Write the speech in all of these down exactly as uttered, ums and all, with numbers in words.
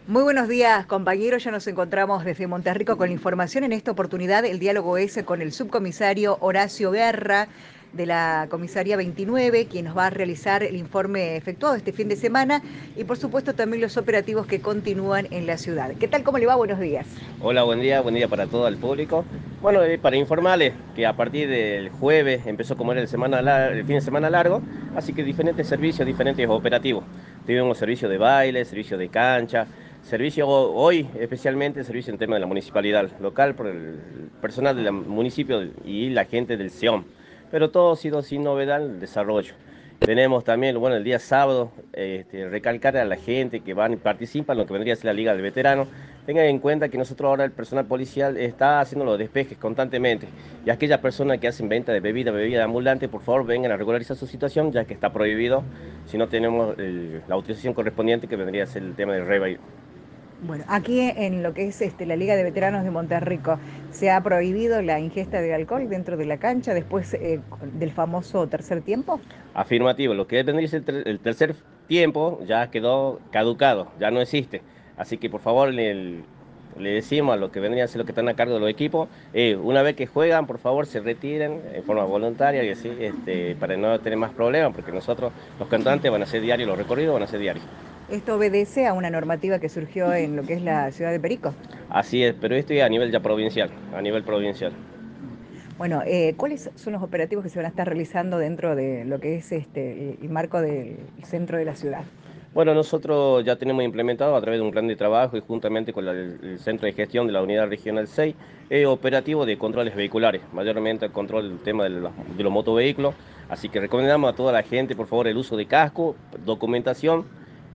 Muy buenos días, compañeros. Ya nos encontramos desde Monterrico con la información. En esta oportunidad, el diálogo es con el subcomisario Horacio Guerra de la comisaría veintinueve, quien nos va a realizar el informe efectuado este fin de semana y, por supuesto, también los operativos que continúan en la ciudad. ¿Qué tal? ¿Cómo le va? Buenos días. Hola, buen día, buen día para todo el público. Bueno, eh, para informarles que a partir del jueves empezó como era el, semana lar- el fin de semana largo, así que diferentes servicios, diferentes operativos. Tuvimos servicio de baile, servicio de cancha, servicio ho- hoy especialmente servicio en tema de la municipalidad local por el personal del municipio y la gente del SEOM. Pero todo ha sido sin novedad en el desarrollo. Tenemos también, bueno, el día sábado, este, recalcar a la gente que van y participan en lo que vendría a ser la Liga del Veterano. Tengan en cuenta que nosotros ahora el personal policial está haciendo los despejes constantemente. Y aquellas personas que hacen venta de bebida, bebida ambulante, por favor vengan a regularizar su situación, ya que está prohibido si no tenemos el- la autorización correspondiente que vendría a ser el tema del rebate. Bueno, aquí en lo que es este, la Liga de Veteranos de Monterrico, se ha prohibido la ingesta de alcohol dentro de la cancha después eh, del famoso tercer tiempo. Afirmativo, lo que vendría a ser el, ter- el tercer tiempo ya quedó caducado, ya no existe. Así que por favor le, le decimos a los que vendrían a ser los que están a cargo de los equipos, eh, una vez que juegan, por favor se retiren en forma voluntaria y así, este, para no tener más problemas, porque nosotros, los cantantes, van a ser diarios, los recorridos van a ser diarios. Esto obedece a una normativa que surgió en lo que es la ciudad de Perico. Así es, pero esto es a nivel ya provincial, a nivel provincial. Bueno, eh, ¿cuáles son los operativos que se van a estar realizando dentro de lo que es este, el, el marco del centro de la ciudad? Bueno, nosotros ya tenemos implementado a través de un plan de trabajo y juntamente con la- el Centro de Gestión de la Unidad Regional seis, eh, operativo de controles vehiculares, mayormente el control del tema de los, de los motovehículos. Así que recomendamos a toda la gente, por favor, el uso de casco, documentación.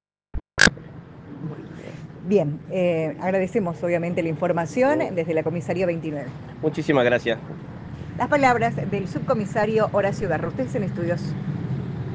Bueno, bien, eh, agradecemos obviamente la información desde la comisaría veintinueve. Muchísimas gracias. Las palabras del subcomisario Horacio Garro. Ustedes en estudios.